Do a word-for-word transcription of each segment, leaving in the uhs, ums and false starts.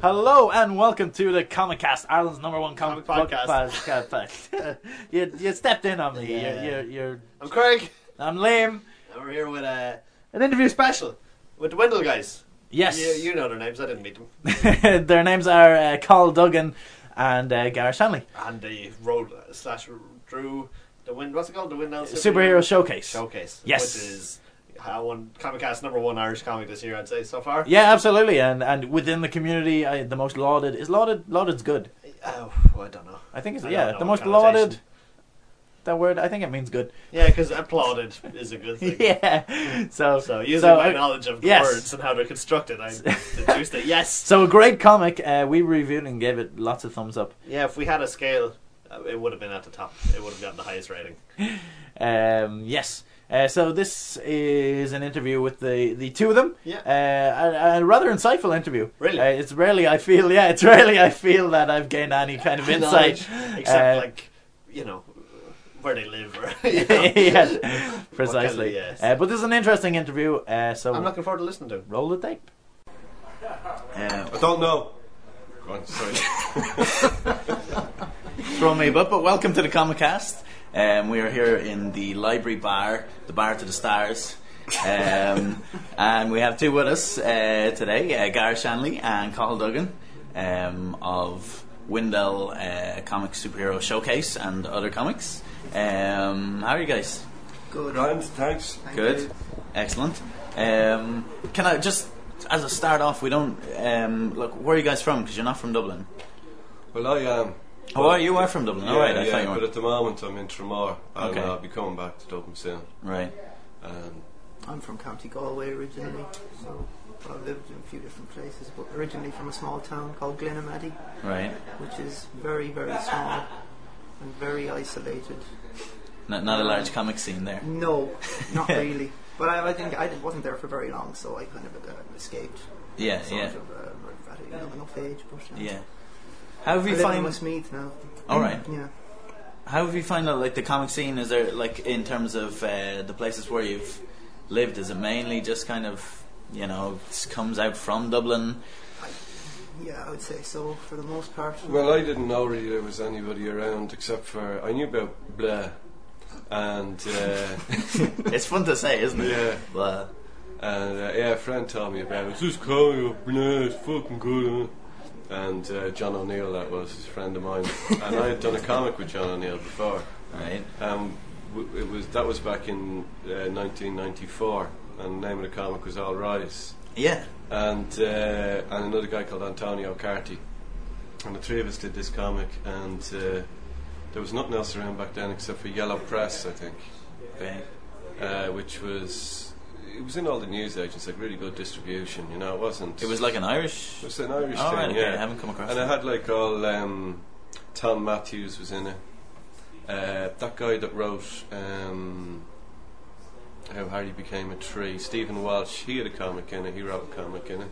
Hello and welcome to the Comic Cast, Ireland's number one comic, comic podcast. podcast. you, you stepped in on me. Yeah. You're, you're, you're, I'm Craig. I'm Liam. And we're here with uh, an interview special with the Wendell guys. Yes. You, you know their names. I didn't meet them. Their names are uh, Carl Duggan and uh, Gareth Shanley. And the road slash drew the win. What's it called? The Wendell Superhero, Superhero Showcase. Showcase. Yes. Which is uh, one Comic Cast number one Irish comic this year, I'd say so far. Yeah, absolutely. And and within the community, uh, the most lauded is lauded. Lauded's good. Oh, I don't know. I think it's I yeah don't know the what most lauded. connotation. That word, I think it means good. Yeah, because applauded is a good thing. Yeah. So So using so, my uh, knowledge of yes. words and how they're constructed, I deduced it. Yes. So a great comic. Uh, we reviewed and gave it lots of thumbs up. Yeah, if we had a scale, uh, it would have been at the top. It would have gotten the highest rating. Um, yes. Uh, so this is an interview with the, the two of them. Yeah. Uh, a, a rather insightful interview. Really? Uh, it's rarely I feel. Yeah, it's rarely I feel that I've gained any kind of insight. Knowledge, except Uh, like, you know, where they live. Or, you know. Yes, precisely. Kind of, yes. Uh, but this is an interesting interview. Uh, so I'm looking forward to listening to it. roll the tape. Uh, I don't know. Go on, sorry. Throw me, but but welcome to the Comic Cast. Um, we are here in the library bar, the bar to the stars, um, and we have two with us uh, today: uh, Gareth Shanley and Carl Duggan um, of Wendell uh, Comic Superhero Showcase and other comics. Um, how are you guys? Good. Grand, thanks. Good, excellent. Um, can I just, as a start off, we don't um, look. Where are you guys from? Because you're not from Dublin. Well, I am. Oh, are you are from Dublin? Yeah, All right, I yeah, thought you but were. at the moment I'm in Tramore, and Okay. I'll be coming back to Dublin soon. Right. Um, I'm from County Galway originally, so I've lived in a few different places, but originally from a small town called Glenamaddy, Right. which is very, very small and very isolated. Not, not a large comic scene there. No, not really. But I, I think I wasn't there for very long, so I kind of uh, escaped. Yeah, sort yeah, of, uh, at a young enough age. But, uh, yeah. How have I you live in find? Westmeath now. All right. Yeah. How have you found out, like, the comic scene? Is there, like, in terms of uh, the places where you've lived, is it mainly just kind of, you know, s- comes out from Dublin? Yeah, I would say so for the most part. well, I didn't know really there was anybody around except for I knew about Blair, and uh, It's fun to say, isn't it? yeah, Well, and uh, yeah, a friend told me about it. It's just comic, Blair, it's fucking good. Huh? And uh, John O'Neill, that was his friend of mine, and I had done a comic with John O'Neill before. right. Um, w- it was that was back in uh, nineteen ninety-four, and the name of the comic was All Rise. Yeah. And uh, and another guy called Antonio Carty, and the three of us did this comic, and uh, there was nothing else around back then except for Yellow Press, I think, Okay. uh, which was it was in all the news agents, like really good distribution. You know, it wasn't. It was like an Irish. It was an Irish Oh, thing, right, okay. yeah. I haven't come across And it. it had like all um, Tom Matthews was in it. Uh, that guy that wrote um, How Harry Became a Tree, Stephen Walsh, he had a comic in it. He wrote a comic in it.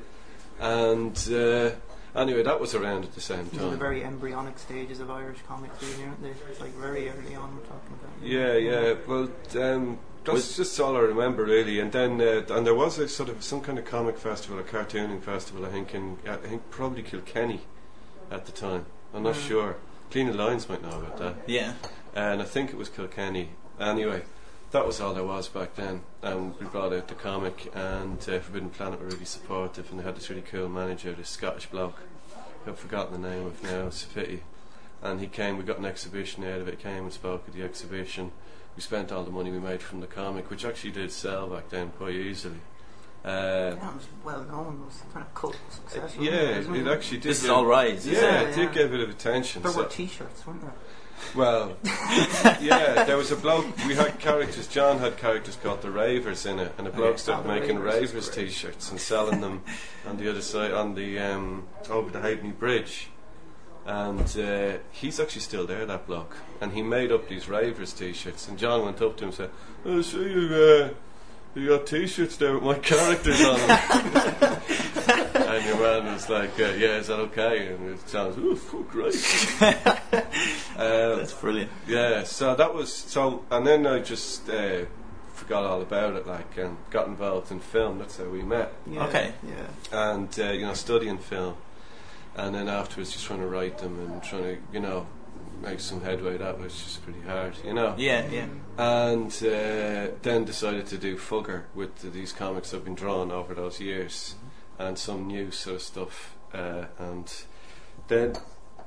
And uh, anyway, that was around at the same These are the time. very embryonic stages of Irish comics, really, aren't they? It's like very early on we're talking about. Yeah, yeah. Well, um, that's Was- just all I remember really. And then uh, and there was a sort of some kind of comic festival, a cartooning festival. I think in I think probably Kilkenny at the time. I'm not Mm. sure. Clean Lines might know about that. Yeah. And I think it was Kilkenny. Anyway, that was all there was back then. And we brought out the comic, and uh, Forbidden Planet were really supportive, and they had this really cool manager, this Scottish bloke. I've forgotten the name of now. It's a pity. And he came. We got an exhibition out of it. Came and spoke at the exhibition. We spent all the money we made from the comic, which actually did sell back then quite easily. Uh, That was well known, it was kind of cult success. wasn't yeah, wasn't it actually did. This is get- All Rise. Yeah, isn't Yeah, it did yeah. get a bit of attention. There so- were T-shirts, weren't there? Well, yeah, there was a bloke. We had characters. John had characters called the Ravers in it, and a bloke Okay. started Oh, the making Ravers is Ravers great. T-shirts and selling them on the other side, on the um, over the Halfpenny Bridge. And uh, he's actually still there, that bloke. And he made up these Ravers T-shirts. And John went up to him and said, "Oh, so you, uh, you got T-shirts there with my characters on them." And your man was like, uh, "Yeah, is that okay?" And it sounds, "Oh, fuck, great." um, That's brilliant. yeah, so that was so, and then I just uh, forgot all about it, like, and got involved in film. That's how we met, Yeah, Okay. Yeah. and uh, you know, studying film. and then afterwards just trying to write them and trying to, you know, make some headway. That was just pretty hard, you know. Yeah, yeah. And uh, then decided to do Fugger with the, these comics I've been drawing over those years, and some new sort of stuff. Uh, and then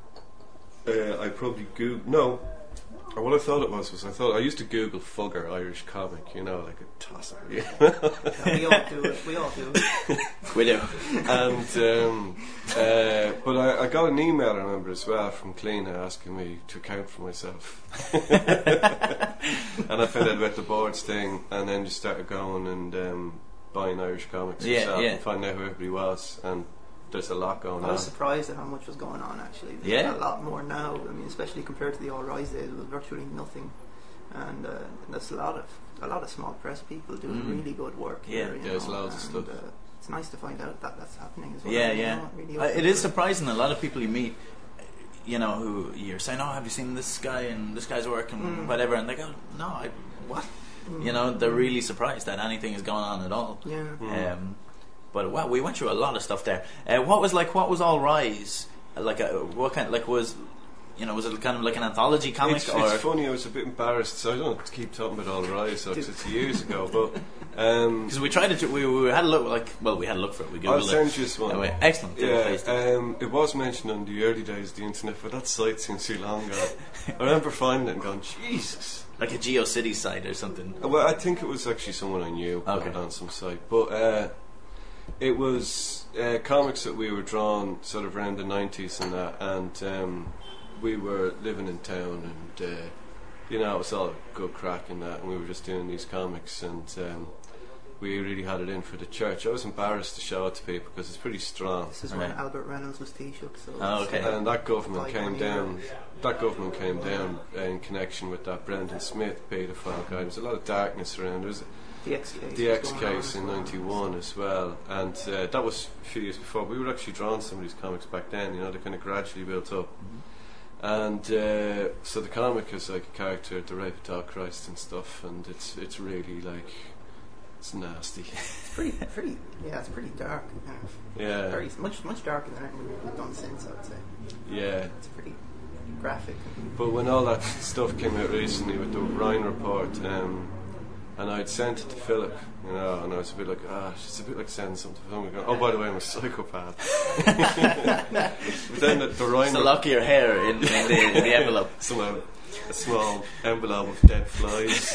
uh, I probably Googled. No, or what I thought it was was I thought I used to Google Fugger Irish comic, you know, like a tosser. You know? Yeah, we all do it. We all do it. We do. And um, uh, but I, I got an email, I remember as well, from Cleena asking me to account for myself. And I found out about the boards thing, and then just started going and um, buying Irish comics Yeah, myself yeah. and finding out who everybody was. And there's a lot going I on. was surprised at how much was going on actually. There's Yeah. a lot more now. I mean, especially compared to the All Rise days, it was virtually nothing. And uh, there's a lot of a lot of small press people doing Mm. really good work Yeah. here. You There's know, loads of and, stuff. Uh, it's nice to find out that that's happening as well. Yeah, you yeah. know, it really Uh, it opens is up. surprising. A lot of people you meet, you know, who you're saying, "Oh, have you seen this guy and this guy's work and Mm. whatever?" And they go, "No, I what?" Mm. You know, they're really surprised that anything is going on at all. Yeah. Mm. Um, but wow, we went through a lot of stuff there. Uh, what was like? What was All Rise? Like, a, what kind? Like, was you know, was it kind of like an anthology comic It's, or? it's funny, I was a bit embarrassed, so I don't keep talking about All Rise, so 'cause it's years ago, but um, Because we tried to, we, we had a look, like, well, we had a look for it. We googled I'll it. send you this one. Anyway, excellent. Yeah, Please do. um, it was mentioned on the early days of the internet, but that site seems too long ago. I remember finding it and going, Jesus. Like a GeoCities site or something. Uh, Well, I think it was actually someone I knew put Okay. it on some site, but uh, it was uh, comics that we were drawn sort of around the nineties and that, and um, we were living in town, and uh, you know, it was all good crack and that, and we were just doing these comics, and um, we really had it in for the church. I was embarrassed to show it to people because it's pretty strong. This is when Right. Albert Reynolds was Taoiseach. So Oh, it's, okay. uh, And that government Like came one down. year. That government came down uh, in connection with that Brendan Smith paedophile guy. There was a lot of darkness around. There was the X case. the was X going on case as in well. ninety-one as well, and uh, that was a few years before. We were actually drawing some of these comics back then. You know, they kind of gradually built up. And uh, so the comic is like a character at the Rape of Dog Christ and stuff, and it's it's really like it's nasty. It's pretty, pretty. Yeah, it's pretty dark. Kind of. Yeah, Very much, much darker than anything we've done since. I would say yeah. it's pretty graphic. But when all that stuff came out recently with the Rhine report, um, and I'd sent it to Philip, you know, and I was a bit like, ah, it's a bit like sending something to someone going, oh, by the way, I'm a psychopath. But then the, the Rhine So lock your hair in, in, the, in the envelope. somehow a small envelope of dead flies,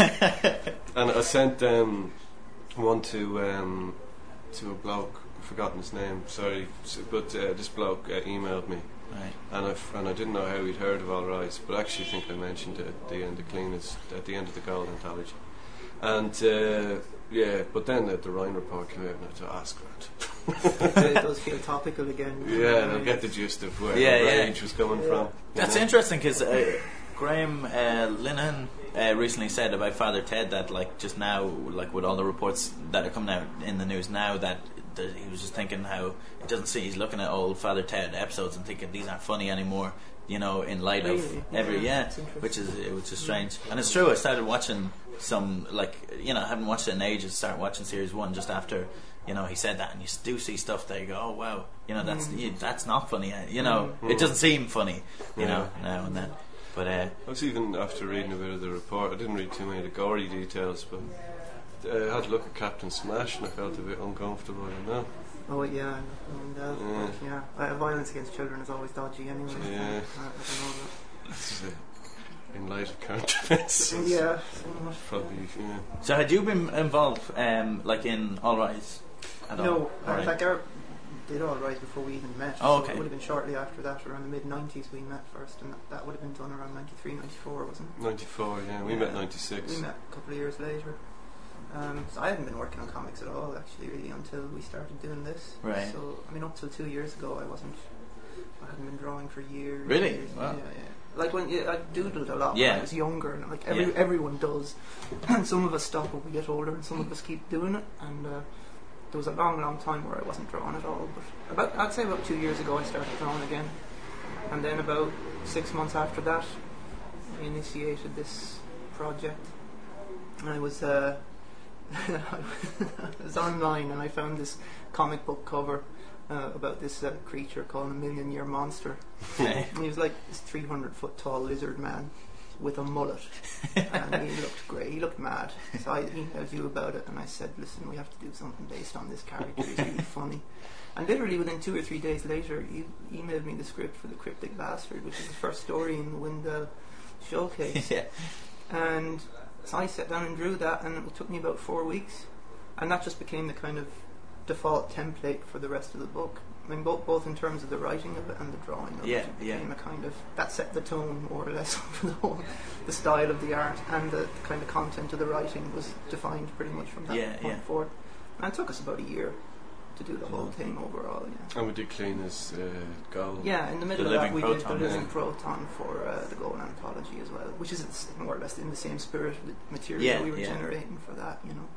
and I sent um, one to um, to a bloke. I've forgotten his name. Sorry, S- but uh, this bloke uh, emailed me, Right. and I f- and I didn't know how he'd heard of All Rise, but I actually think I mentioned it at the end of Cleaners, at the end of the Gold anthology, and uh, yeah. But then the, the Rhine report came out, and I thought, ask Grant. It does feel topical again. Yeah, and I get the gist of where Yeah, the yeah. rage was coming Yeah. from. you That's know? interesting because uh, Graham uh, Linehan uh, recently said about Father Ted that, like, just now, like with all the reports that are coming out in the news now, that, that he was just thinking how it doesn't see. He's looking at old Father Ted episodes and thinking these aren't funny anymore. You know, in light of Really? every Yeah, yeah, that's interesting. which is which is strange. And it's true. I started watching some, like, you know, I haven't watched it in ages. Started watching series one just after. You know, he said that, and you do see stuff that you go, "Oh wow!" You know, that's Mm. you, that's not funny. uh, You know, Mm. it doesn't seem funny. You Yeah. know, now and then. But uh, I was even, after reading a bit of the report, I didn't read too many of the gory details, but uh, I had to look at Captain Smash and I felt a bit uncomfortable, you know. Oh yeah, and, uh, Yeah. yeah. Uh, violence against children is always dodgy anyway. so, Yeah. uh, I don't know It's, uh, in light of current events. that. it's Yeah, somewhat. Probably, yeah. so had you been involved, um, like in All Rise? At all? No, All uh, right. like our did All Rise before we even met. Oh, so okay. it would have been shortly after that, around the mid nineties we met first, and that, that would have been done around ninety-three, ninety-four, wasn't it? ninety-four, yeah. We Yeah. met ninety-six. We met a couple of years later. Um, so I hadn't been working on comics at all, actually, really, until we started doing this. Right. So, I mean, up till two years ago, I wasn't. I hadn't been drawing for years. Really? Years. Wow. Yeah, yeah. Like when you, I doodled a lot Yeah. when I was younger, and like every Yeah. everyone does. And some of us stop when we get older, and some of us keep doing it. And uh, there was a long, long time where I wasn't drawing at all. But about, I'd say about two years ago, I started drawing again. And then about six months after that, I initiated this project. And I was. Uh, I was online and I found this comic book cover uh, about this uh, creature called a million year monster. Okay. And he was like this three hundred foot tall lizard man with a mullet, and he looked great. He looked mad. So I emailed you about it, and I said, "Listen, we have to do something based on this character. He's really funny." And literally within two or three days later, you emailed me the script for The Cryptic Bastard, which is the first story in the Windell showcase. Yeah. And so I sat down and drew that, and it took me about four weeks, and that just became the kind of default template for the rest of the book. I mean, both both in terms of the writing of it and the drawing of Yeah, it. It yeah. became a kind of, that set the tone more or less for the whole, the style of the art, and the, the kind of content of the writing was defined pretty much from that Yeah, point yeah. forward. And it took us about a year to do the whole thing overall. Yeah. And we did clean his uh, goal. Yeah, in the middle The of that Living we Proton, did the Living yeah. Proton for uh, the Goal Anthology as well, which is it's more or less in the same spirit of the material Yeah, we were yeah. generating for that, you know.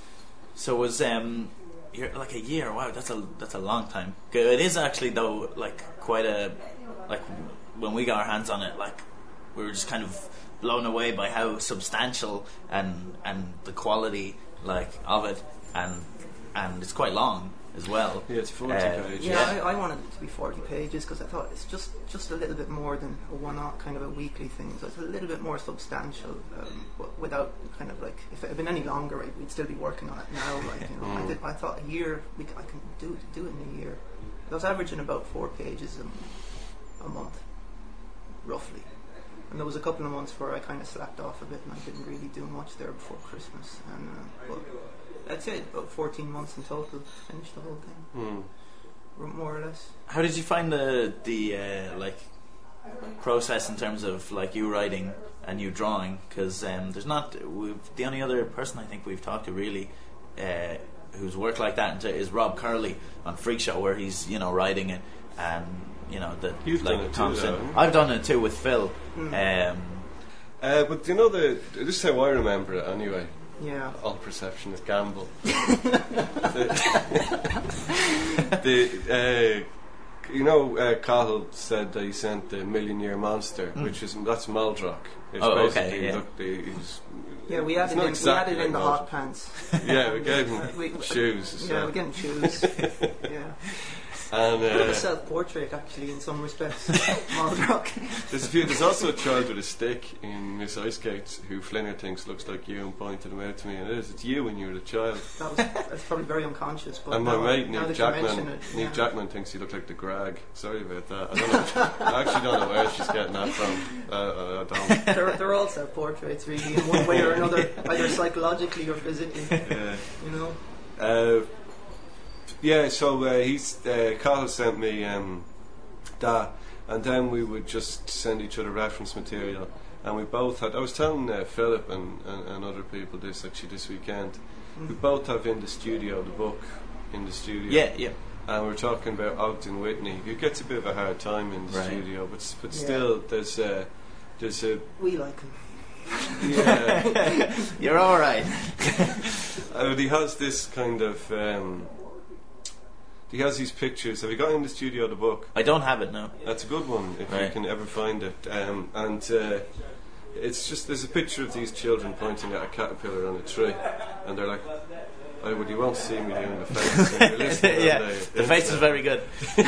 So it was um, you're like a year. Wow, that's a that's a long time. It is actually though like quite a like when we got our hands on it, like we were just kind of blown away by how substantial and and the quality like of it, and and it's quite long as well. Yeah, it's forty Uh, pages. Yeah, I, I wanted it to be forty pages because I thought it's just, just a little bit more than a one-off kind of a weekly thing. So it's a little bit more substantial, um, but without kind of like, if it had been any longer, right, we'd still be working on it now. Like, you know, I, Mm. did, I thought a year, we, c- I can do it, do it in a year. I was averaging about four pages a, a month, roughly. And there was a couple of months where I kind of slacked off a bit and I didn't really do much there before Christmas. And uh, but I'd say about fourteen months in total to finish the whole thing, Mm. r- more or less. How did you find the the uh, like process in terms of like you writing and you drawing? Because um, there's not we've, the only other person I think we've talked to really uh, who's worked like that is Rob Curley on Freak Show, where he's you know writing it and you know the You've like done it too, Thompson. though, haven't you? I've done it too with Phil. Mm. Um, Uh, but you know the this is how I remember it anyway. Yeah. All perception is gamble. the, the uh, you know, uh, Cahill said that he sent the Million Year Monster, Mm. which is that's Maldrock. It's Oh, okay, basically yeah. look, the, he's, Yeah, we it's added not in, exactly we added in like the Maldrock. hot pants. Yeah, we gave him We- we- shoes. as Yeah, well. we're getting shoes. Yeah. And Bit of uh, a self-portrait, actually, in some respects. Maldrock. there's, a few, there's also a child with a stick in Miss Ice Skates who Flinner thinks looks like you and pointed him out to me, and it is. It's you when you were a child. That was, that's probably very unconscious. But And my now, mate now Nick that you mention Jackman, it, Nick yeah. Jackman thinks you look like the Grag. Sorry about that. I don't know. I actually don't know where she's getting that from. Uh, I don't. They're, they're all self-portraits, really, in one way or another, either psychologically or physically. Yeah. You know. Uh, yeah. So uh, he's uh, Cahill sent me um, that, and then we would just send each other reference material. And we both had. I was telling uh, Philip and, and, and other people this actually this weekend. We Mm. both have in the studio the book in the studio. yeah, yeah. And we're talking about Ogden Whitney, who gets a bit of a hard time in the Right. studio, but s- but Yeah. still, there's a there's a We like him. yeah. You're all right. uh, he has this kind of um, he has these pictures. Have you got in the studio the book? I don't have it now. That's a good one if you Right. can ever find it. Um, and uh, it's just there's a picture of these children pointing at a caterpillar on a tree, and they're like, "Oh, well, you won't see me doing the face." And you're listening yeah, on the face is very good.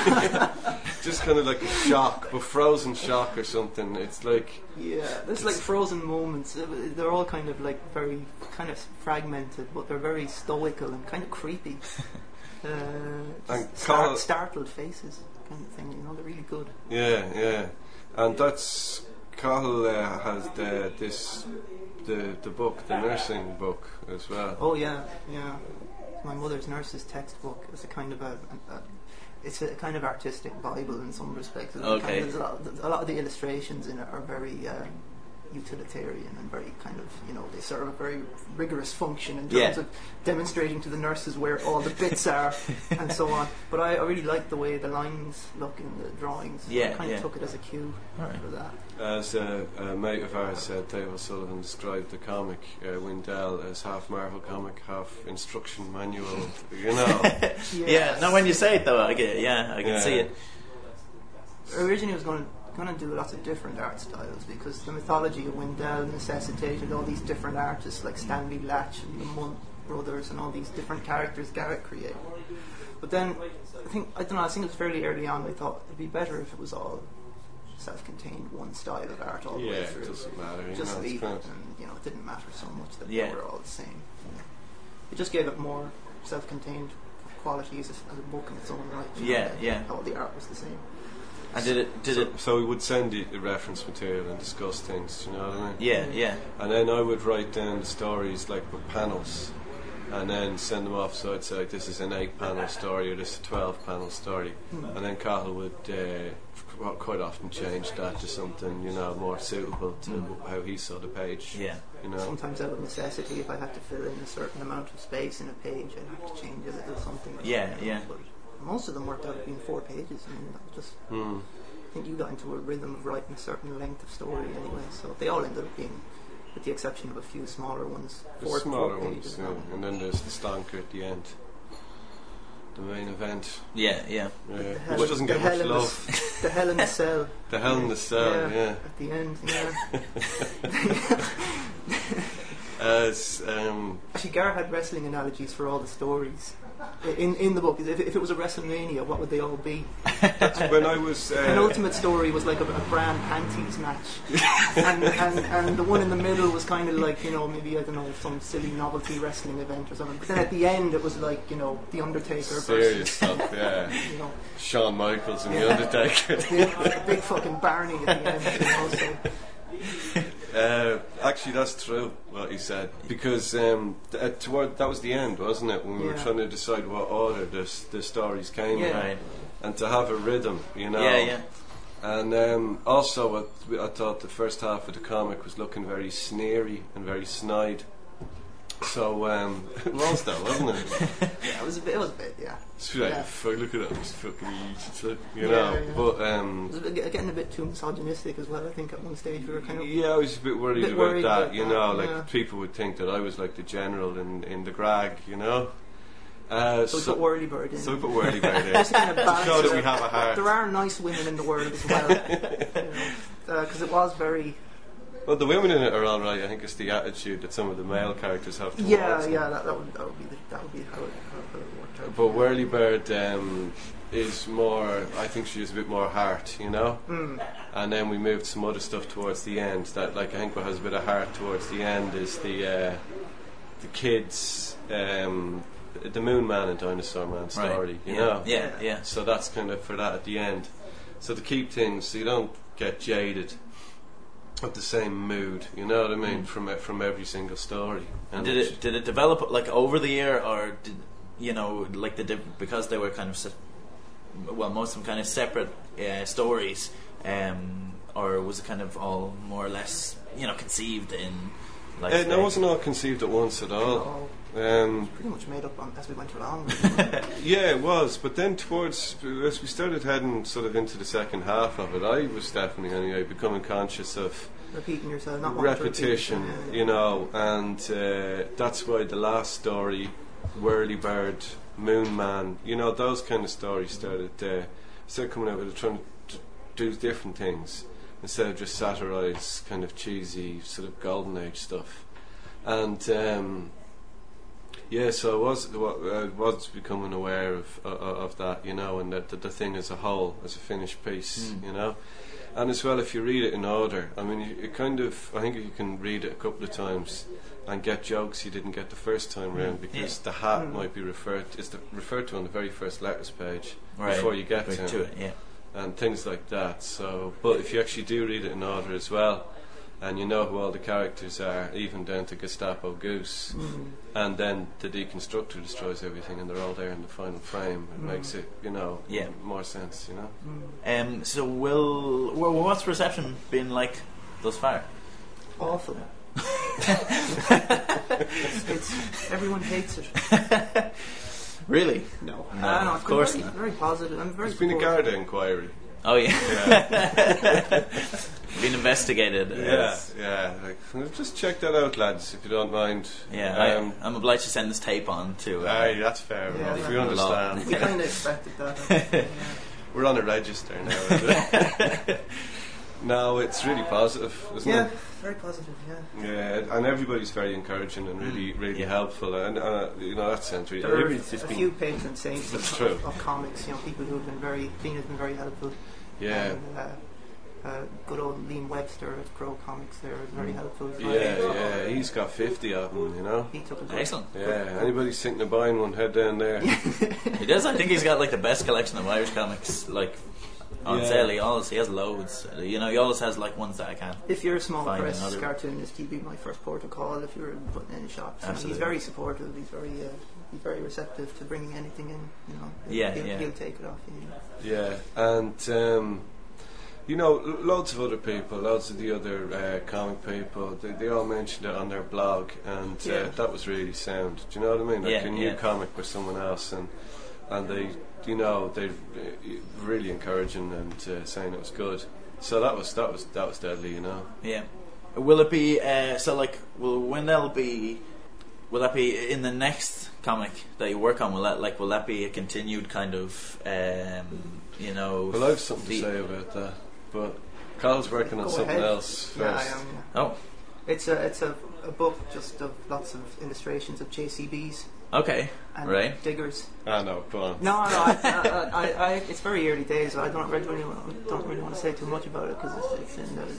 Just kind of like a shock, but frozen shock or something. It's like Yeah, there's like frozen moments. Uh, They're all kind of like very kind of fragmented, but they're very stoical and kind of creepy. Uh, And just Carl- star- startled faces, kind of thing. You know, they're really good. yeah, yeah, and that's Cahill uh, has the this the the book, the nursing book as well. Oh yeah, yeah. My mother's nurse's textbook is a kind of a, a, a it's a kind of artistic Bible in some respects. It's Okay. Kind of, there's a, lot, there's a lot of the illustrations in it are very uh, utilitarian and very kind of, you know, they serve a very rigorous function in terms Yeah. of demonstrating to the nurses where all the bits are and so on. But I, I really like the way the lines look in the drawings. Yeah, I kind yeah. of took it as a cue All right. for that. As a, a mate of ours said, Dave O'Sullivan described the comic uh, Windell as half Marvel comic, half instruction manual. You know, Yeah. No, when you say it though, I get. Yeah, I can Yeah. see it. Originally I was going to going to do lots of different art styles because the mythology of Windell necessitated all these different artists like Stanley Latch and the Mun- brothers and all these different characters Garrett created. But then, I think, I don't know, I think it was fairly early on, I thought it'd be better if it was all self-contained, one style of art all the Yeah, way it through. doesn't matter. You Just know, leave it's it, kind of- and, you know, it didn't matter so much that Yeah. they were all the same. You know. It just gave it more self-contained qualities as, as a book in its own right. you know, Yeah, that yeah. All the art was the same. And did it? Did so, it? so we would send you the reference material and discuss things, do you know what I mean? Yeah, yeah. And then I would write down the stories like with panels, and then send them off. So I'd say this is an eight-panel story or this is a twelve-panel story, Hmm. and then Cathal would uh, qu- quite often change that to something you know more suitable to Mm. how he saw the page. Yeah. You know. Sometimes out of necessity, if I had to fill in a certain amount of space in a page, I'd have to change a little something. Yeah, you know, yeah. But most of them worked out being four pages. I mean, that was just Mm. I think you got into a rhythm of writing a certain length of story anyway, so they all ended up being, with the exception of a few smaller ones, The four, smaller four ones, pages yeah. long. And then there's the stonker at the end, the main event, Yeah, yeah. yeah, The hell- which doesn't the get hell much in the love. s- The hell in the cell. The hell in the cell, yeah, yeah. At the end, yeah. Uh, it's, um, Actually, Gar had wrestling analogies for all the stories. In in the book, if, if it was a WrestleMania, what would they all be? when I was uh, An ultimate story was like a, a brand panties match, and, and and the one in the middle was kind of like, you know, maybe, I don't know, some silly novelty wrestling event or something. But then at the end, it was like, you know, the Undertaker serious versus, stuff, yeah. you know, Shawn Michaels and Yeah. the Undertaker. big, big fucking Barney at the end. You know, so. Uh, actually, that's true what he said, because um, th- uh, toward, that was the end, wasn't it? When we were Yeah. trying to decide what order this, the stories came in, Yeah. Right. and to have a rhythm, you know. Yeah, yeah. And um, also, what we- I thought the first half of the comic was looking very sneery and very snide. So um, it was that, wasn't it? Yeah, it was a bit. It was a bit. Yeah. It's like, Yeah. fuck, look at that, it's fucking, it's like, you Yeah, know. yeah. But It um, was a bit, getting a bit too misogynistic as well. I think at one stage we were kind of. yeah, I was a bit worried, bit about worried that. about you that, know, like yeah. people would think that I was like the general in in the Grag, you know. Uh, So we so, put Whirlybird in. so we put Whirlybird in. Just to kind of To balance show it that we out. have a heart. There are nice women in the world as well, because it was very. Well, the women in it are all right. I think it's the attitude that some of the male characters have towards Yeah, them. yeah, that, that would that would be the, that would be how it, how it worked out. But Whirlybird um, is more. I think she has a bit more heart, you know. Mm. And then we moved some other stuff towards the end. That, like, I think what has a bit of heart towards the end is the uh, the kids, um, the Moon Man and Dinosaur Man story, you yeah. know. Yeah, yeah. So that's kind of for that at the end. So to keep things, so you don't get jaded of the same mood, you know what I mean, Mm. from e- from every single story. And did it did it develop like over the year, or did you know like the diff- because they were kind of se- well, most of them kind of separate uh, stories, um, or was it kind of all more or less you know conceived in like? Uh, no, uh, it wasn't all conceived at once at all. All Um, pretty much made up on, as we went along. yeah, it was. But then towards as we started heading sort of into the second half of it, I was definitely anyway becoming conscious of Repeating yourself, not wanting to repeat repetition, yourself. you know, and uh, that's why the last story, Whirlybird, Moon Man, you know, those kind of stories started uh, started coming out with it, trying to do different things instead of just satirise kind of cheesy sort of golden age stuff, and. Um, Yeah, so I was I was becoming aware of uh, of that, you know, and that the, the thing as a whole, as a finished piece, Mm. you know, and as well if you read it in order. I mean, you, you kind of I think you can read it a couple of times and get jokes you didn't get the first time round because Yeah. the hat Mm. might be referred is the, referred to on the very first letters page right, before you get right to, to it, it. Yeah. and things like that. So, but if you actually do read it in order as well, and you know who all the characters are, even down to Gestapo Goose. Mm. And then the deconstructor destroys everything, and they're all there in the final frame. It Mm. makes it, you know, Yeah. m- more sense, you know. Mm. Um. So will well, what's reception been like thus far? Awful. it's, everyone hates it. Really? No, No, I don't know, of it's course been not. very, very positive. I'm very There's been a supportive. Garda inquiry. Oh yeah. Yeah, Been investigated. yeah, Yes. yeah. Like, just check that out, lads, if you don't mind. Yeah, Um, I, I'm obliged to send this tape on to. Uh, aye, that's fair Yeah, enough. yeah. We The law. understand. We kind of expected that. I think, yeah. We're on a register now. Isn't it? No, it's really positive, isn't Yeah, it? very positive. Yeah. Yeah, and everybody's very encouraging and really, really Yeah. helpful, and uh, you know that sounds really. There are Everybody's a just been, few patron saints That's of, true. of, of comics. You know, people who have been very, Dean has been very helpful. yeah, And, uh, uh, good old Liam Webster at Crow Comics there is very helpful. As well. yeah, yeah. He's got fifty of them, you know. He took a good Excellent. Yeah, anybody's thinking of buying one, head down there. He does. I think he's got like the best collection of Irish comics, like on Yeah. sale. He always he has loads. You know, he always has like ones that I can't. If you're a small Fine, press another- cartoonist, he'd be my first port of call if you're putting in shops. And he's Absolutely. very supportive. He's very, uh, he's very receptive to bringing anything in. You know, he'll, Yeah, he'll, yeah. he'll take it off you. Yeah, and um, you know, lo- loads of other people, loads of the other uh, comic people, they, they all mentioned it on their blog, and uh, Yeah. that was really sound. Do you know what I mean? Like Yeah, a new yeah. comic with someone else, and and they, you know, they uh, really encouraging and uh, saying it was good. So that was that was that was deadly, you know. Yeah. Will it be uh, so? Like, will when that'll be? Will that be in the next comic that you work on? Will that like will that be a continued kind of um, you know? Well, I have something the- to say about that, but Carl's working on Go something ahead. else Yeah, I first. am. Yeah. Oh, It's a it's a, a book just of lots of illustrations of J C Bs okay, and right. diggers. Ah, no, go on. No, no, I, I, I, I, it's very early days. I don't really want, don't really want to say too much about it because it's, it's in the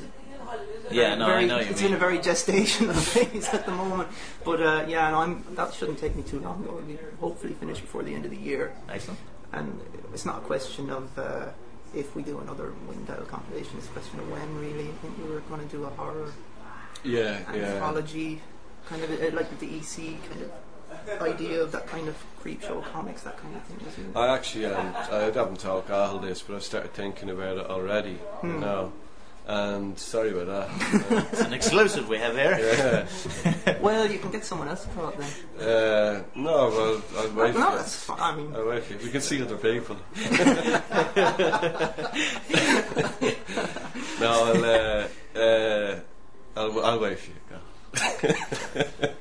Yeah, no, very, I know what you it's mean. in a very gestational phase at the moment. But uh, yeah, no, I'm, that shouldn't take me too long. It'll be hopefully finished before the end of the year. Excellent. And it's not a question of uh, if we do another Windell compilation. It's a question of when. Really, I think we were going to do a horror Yeah, yeah. anthology, kind of uh, like the E C kind of idea of that kind of creep show comics, that kind of thing. Isn't it? I actually um, I haven't told Carl this, but I started thinking about it already. Hmm. No, and sorry about that. It's an exclusive we have here. yeah. Well, you can get someone else to talk then. Uh, no, well, I'll wait No, for that's fine. I mean, it. I'll wait for it. We can see other people. no, I'll, uh, uh, I'll, I'll wait for you, Carl.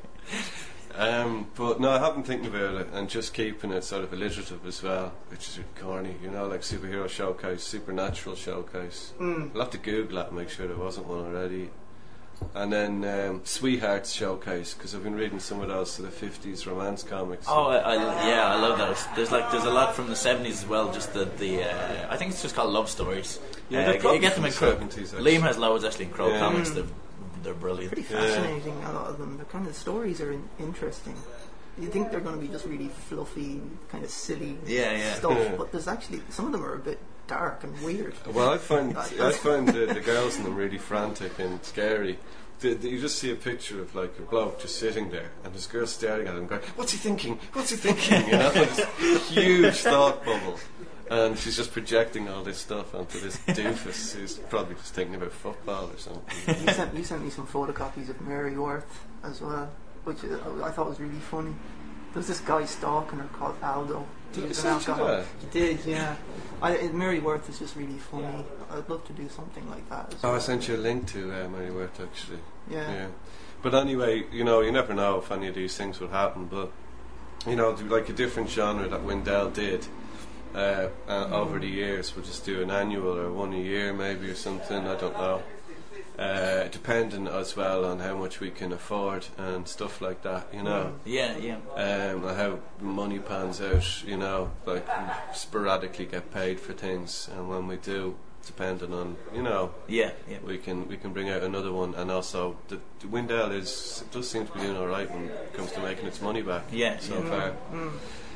Um, but no, I have been thinking about it and just keeping it sort of alliterative as well, which is corny, you know, like superhero showcase, supernatural showcase. mm, I'll have to Google that and make sure there wasn't one already. And then um, Sweethearts showcase, because I've been reading some of those to the fifties romance comics. Oh, I, I, yeah, I love those. There's like there's a lot from the seventies as well. Just the the uh, I think it's just called love stories. Yeah, uh, they're you probably get them in from Crow. the seventies, actually. Liam has loads actually in Crow Yeah. comics. Mm. They're they're brilliant. pretty Yeah. fascinating. A lot of them. The kind of stories are in, interesting. You think they're going to be just really fluffy, kind of silly Yeah, yeah. stuff, Yeah. but there's actually some of them are a bit dark and weird. Well, I find I find the, the girls in them really frantic and scary. The, the, you just see a picture of like a bloke just sitting there, and this girl staring at him, going, "What's he thinking? What's he thinking?" You know, this huge thought bubble, and she's just projecting all this stuff onto this doofus who's probably just thinking about football or something. You sent you sent me some photocopies of Mary Worth as well, which uh, I thought was really funny. There's this guy stalking her called Aldo. Did He's I an send you alcoholic. that? You did, yeah. I, uh, Mary Worth is just really funny. I'd love to do something like that. As Oh, well. I sent you a link to uh, Mary Worth actually. Yeah. Yeah. But anyway, you know, you never know if any of these things would happen. But you know, like a different genre that Windell did uh, uh, over the years, we'll just do an annual or one a year maybe or something. I don't know. Uh, depending as well on how much we can afford and stuff like that, you know. Yeah, yeah. Um, and how money pans out, you know, like we sporadically get paid for things, and when we do, depending on, you know, Yeah, yeah. we can we can bring out another one. And also, the, the Windell is does seem to be doing all right when it comes to making its money back. Yeah, so yeah. far. Mm.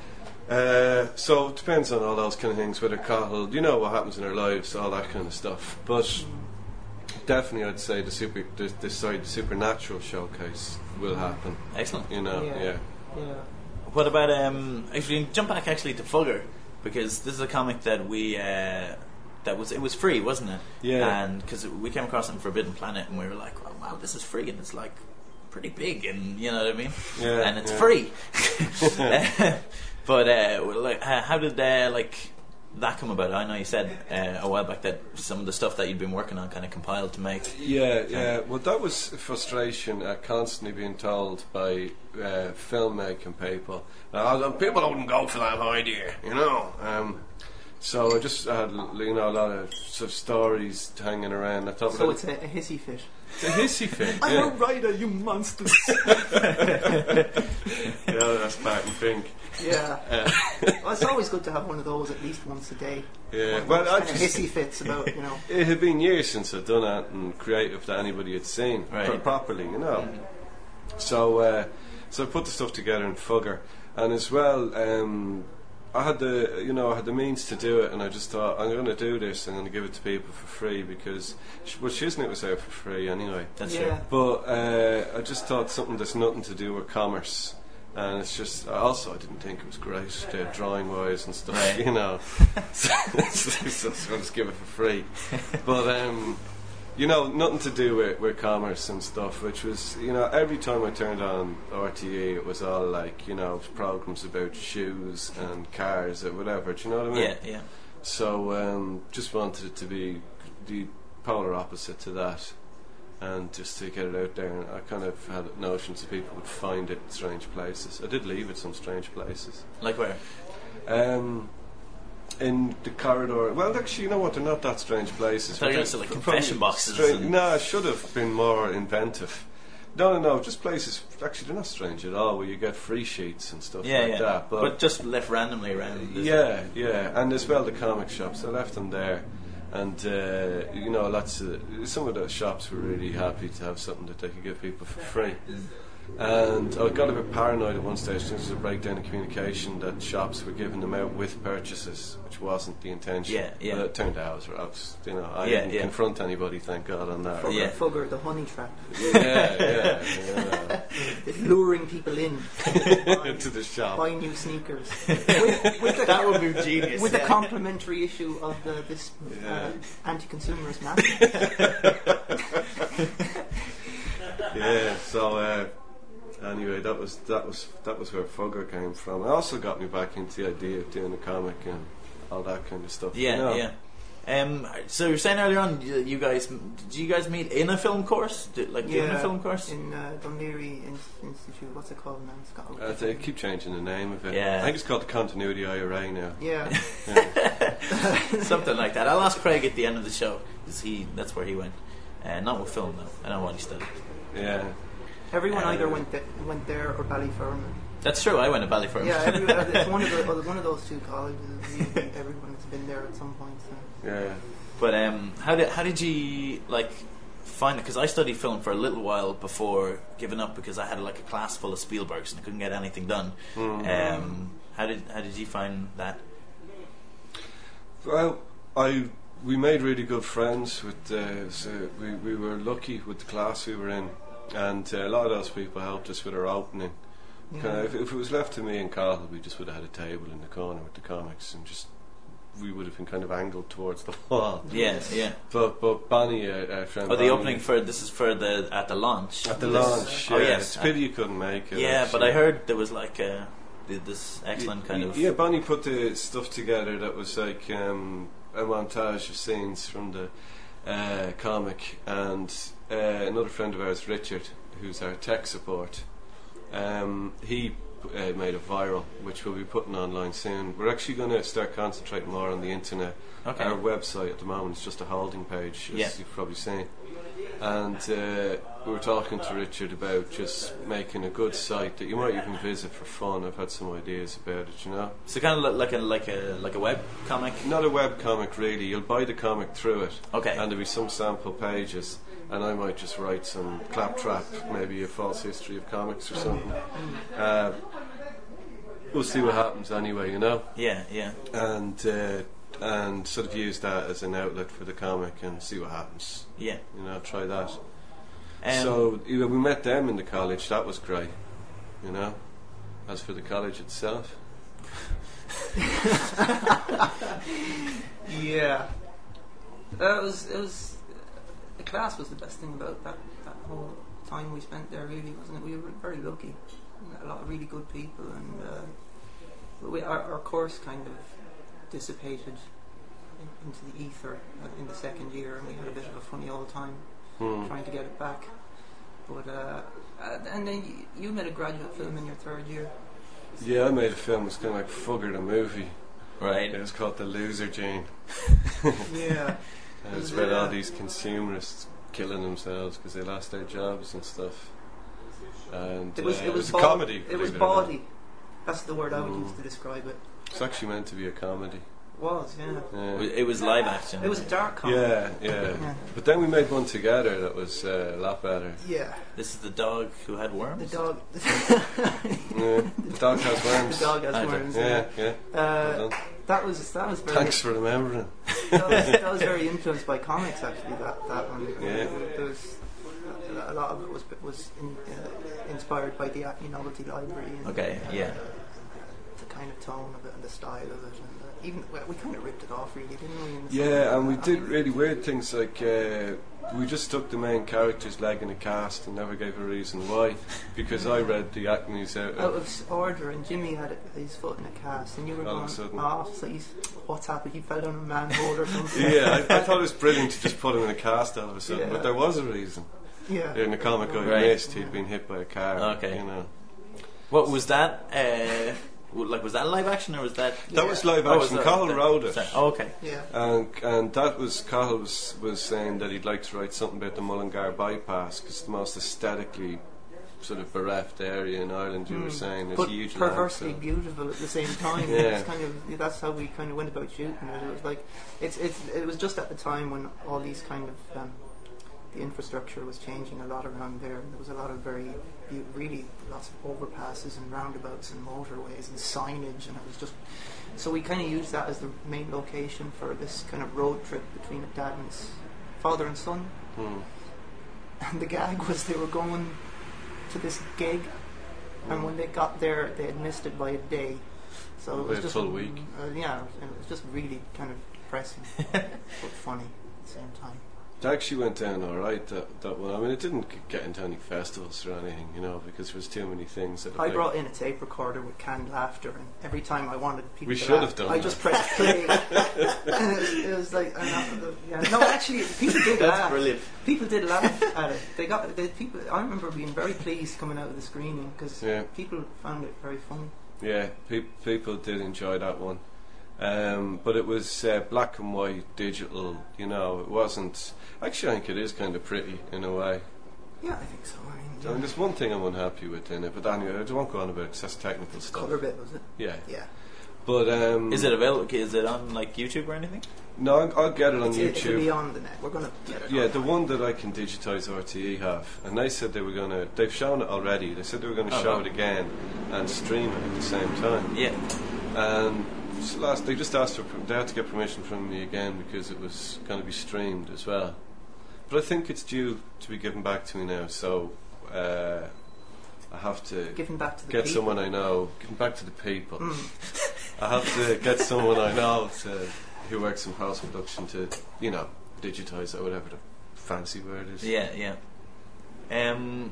Uh, so it depends on all those kind of things. Whether Cahill, you know, what happens in our lives, all that kind of stuff. But definitely, I'd say the super, the, the sorry, the supernatural showcase will happen. Excellent. You know, Yeah. yeah. Yeah. What about um? If we jump back actually to Fugger, because this is a comic that we uh, that was it was free, wasn't it? Yeah. And because we came across it in Forbidden Planet, and we were like, oh, wow, this is free, and it's like pretty big, and you know what I mean? Yeah, And it's yeah. free. But uh, well, like, uh, how did uh, like that come about? I know you said uh, a while back that some of the stuff that you'd been working on kind of compiled to make. Yeah, yeah. Well, that was frustration at constantly being told by uh, filmmaking people. Uh, people wouldn't go for that idea, you know. Um, so I just had, you know, a lot of sort of stories hanging around. I thought, So well, it's a, a hissy fit. it's a hissy fit. I'm yeah. a rider, you monsters. Yeah, that's Barton Fink. Yeah. Uh, Well, it's always good to have one of those at least once a day. yeah, One well, of I those kind just, of hissy fits about, you know. it had been years since I'd done anything creative that anybody had seen Right. pro- properly, you know. So, uh, so I put the stuff together in Fugger, and as well, um, I had the, you know, I had the means to do it, and I just thought, I'm going to do this. I'm going to give it to people for free because, sh- well, Shiznit was out for free anyway. That's yeah. true. But uh, I just thought something that's nothing to do with commerce. And it's just, also I didn't think it was great, uh, drawing wise and stuff, Right. you know. so, so, so I'll just give it for free. But, um, you know, nothing to do with, with commerce and stuff, which was, you know, every time I turned on R T E, it was all like, you know, programs about shoes and cars or whatever, do you know what I mean? Yeah, yeah. So, um, just wanted it to be the polar opposite to that. And just to get it out there, and I kind of had notions that people would find it in strange places. I did leave it some strange places. Like where? Um, in the corridor. Well, actually, you know what? They're not that strange places. I thought you were They're gonna say, like, probably confession boxes strange- and- No, I should have been more inventive. No, no, no. Just places. Actually, they're not strange at all. Where you get free sheets and stuff Yeah, like yeah. that. But, just left randomly around. is it? Yeah, yeah, and as well the comic shops. I left them there, and uh, you know, lots of some of the shops were really happy to have something that they could give people for free. And I got a bit paranoid at one stage. There was a breakdown in communication that shops were giving them out with purchases, which wasn't the intention. Yeah, yeah. But it turned out I was, I was you know, I Yeah, didn't yeah. confront anybody, thank God, on that. Fugger, Yeah. Fugger, the honey trap. Yeah, yeah, yeah. Luring people in Into the shop. buy new sneakers. with, with the, That would be genius. with a yeah. complimentary issue of the, this uh, Yeah. anti-consumerist magazine. Yeah, so uh, anyway, that was that was that was where Fugger came from. It also got me back into the idea of doing a comic and all that kind of stuff. Yeah, you know? yeah. Um, so you were saying earlier on, you, you guys, did you guys meet in a film course? Did, like doing a film course? in uh, Dunleary In- Institute. What's it called now? It's got Uh, they keep changing the name of it. Yeah. I think it's called the Continuity I R A now. yeah. Yeah. Something like that. I'll ask Craig at the end of the show, because he, that's where he went. Uh, not with film though. I know what he studied. Yeah. Everyone Uh, either went th- went there or Ballyfermot. That's true. I went to Ballyfermot. Yeah, every, uh, it's one of the uh, one of those two colleges. Usually everyone's been there at some point. So. Yeah. But um, how did how did you like find it? Because I studied film for a little while before giving up because I had like a class full of Spielbergs and I couldn't get anything done. Mhm. Um, how did how did you find that? Well, I we made really good friends with. Uh, so we we were lucky with the class we were in, and uh, a lot of those people helped us with our opening. Yeah. Kind of, if, if it was left to me and Carl, we just would have had a table in the corner with the comics and just we would have been kind of angled towards the wall. Yeah, yeah. But but Bonnie, uh, uh, friend. Oh, the Bonnie, opening for this is for the at the launch. at the This- launch. Oh yeah, yes. it's a pity you couldn't make it. Yeah, but actually. I heard there was like uh, th- this excellent kind of Yeah, Bonnie put the stuff together that was like um, a montage of scenes from the uh, comic, and uh, another friend of ours, Richard, who's our tech support, um, he uh, made it viral, which we'll be putting online soon. We're actually going to start concentrating more on the internet. Okay. Our website at the moment is just a holding page, as Yeah. you've probably seen. And uh, we were talking to Richard about just making a good site that you might even visit for fun. I've had some ideas about it, you know. so kind of li- like a like a like a web comic. Not a web comic, really. You'll buy the comic through it, Okay. and there'll be some sample pages, and I might just write some claptrap, maybe a false history of comics or something. Uh, we'll see what happens anyway, you know. Yeah, yeah. And uh, and sort of use that as an outlet for the comic and see what happens. Yeah. You know, try that. Um, so you know, we met them in the college. That was great. You know. As for the college itself, Yeah. Uh, it was it was the class was the best thing about that that whole time we spent there, really, wasn't it? We were very lucky. We met a lot of really good people, and uh, but we, our, our course kind of dissipated in, into the ether in the second year, and we had a bit of a funny old time hmm. trying to get it back. But uh, uh, and then you, you made a graduate film in your third year. Yeah, I made a film. It's kind of like Fugger the movie. Right. It was called The Loser Gene. Yeah. And it's about all these consumerists killing themselves because they lost their jobs and stuff. And It was, uh, it was, it was a bod- comedy. It was believe or not. bawdy. That's the word I would Mm. use to describe it. It's actually meant to be a comedy. It was, yeah. Yeah. It was live action. It was a dark comedy. Yeah, yeah. Yeah. But then we made one together that was uh, a lot better. Yeah. This is the dog who had worms. The dog. Yeah. The dog has worms. The dog has I worms. Yeah, Yeah. yeah. Uh, Well done. that was that was very. Thanks for remembering. That was, that was very influenced by comics, actually. That that one. Yeah. There was a lot of it was was in, uh, inspired by the Acme Novelty Library. And, Okay, yeah. The kind of tone of it and the style of it, and uh, even well, we kind of ripped it off, really, didn't we? in the Yeah, sense and we that- I did mean, really weird things like uh, we just stuck the main character's leg in a cast and never gave a reason why. Because I read the Acme's out out of. of order, and Jimmy had his foot in a cast, and you were All of a going, sudden. "Oh, so he's what's happened? He fell down a manhole or something." Yeah, I, I thought it was brilliant to just put him in a cast all of a sudden, Yeah. but there was a reason. Yeah. In the comic I Right. missed, he'd been hit by a car. Okay. You know. What was that? Uh, w- like, was that live action or was that? That Yeah. was live Oh, was action. that- Cahill that- wrote it. sorry. Oh, okay. Yeah. And and that was Cahill was, was saying that he'd like to write something about the Mullingar bypass because it's the most aesthetically sort of bereft area in Ireland. You were Mm. saying there's But huge perversely landfill. beautiful at the same time. Yeah. It's kind of that's how we kind of went about shooting it. It was like it's it's it was just at the time when all these kind of um, the infrastructure was changing a lot around there, and there was a lot of very beau- really lots of overpasses and roundabouts and motorways and signage, and it was just so we kind of used that as the main location for this kind of road trip between a dad and his father and son. Hmm. And the gag was they were going to this gig, and when they got there, they had missed it by a day. So it By was a just full week. Uh, yeah, and it was just really kind of depressing, but funny at the same time. It actually went down all right. That that one. I mean, it didn't g- get into any festivals or anything, you know, because there was too many things. That I like- brought in a tape recorder with canned laughter, and every time I wanted people We to should laugh, have done I that. just pressed play. And it, was, it was like, and I, yeah. no, actually, people did That's laugh. brilliant. People did laugh at it. They got they, people. I remember being very pleased coming out of the screening because Yeah. people found it very funny. Yeah, pe- people did enjoy that one. Um, but it was uh, black and white, digital, you know, it wasn't... Actually, I think it is kind of pretty, in a way. Yeah, I think so. I mean, I mean, there's one thing I'm unhappy with in it, but anyway, I just won't go on about it 'cause that's technical stuff. colour bit was it? Yeah. Yeah. But, um... Is it available? Is it on like YouTube or anything? No, I'll, I'll get it on It's, it'll YouTube. be on the net. We're gonna get it. Yeah, on. the one that I can digitise R T E have, and they said they were going to... They've shown it already. They said they were going to Oh, show wow. it again and stream it at the same time. Yeah. And s- last, they just asked for... per- They had to get permission from me again because it was going to be streamed as well. But I think it's due to be given back to me now, so uh, I have to Giving back to the get people. someone I know, given back to the people. Mm. I have to get someone I know to, who works in post production to, you know, digitise it, or whatever the fancy word is. Yeah, yeah. Um.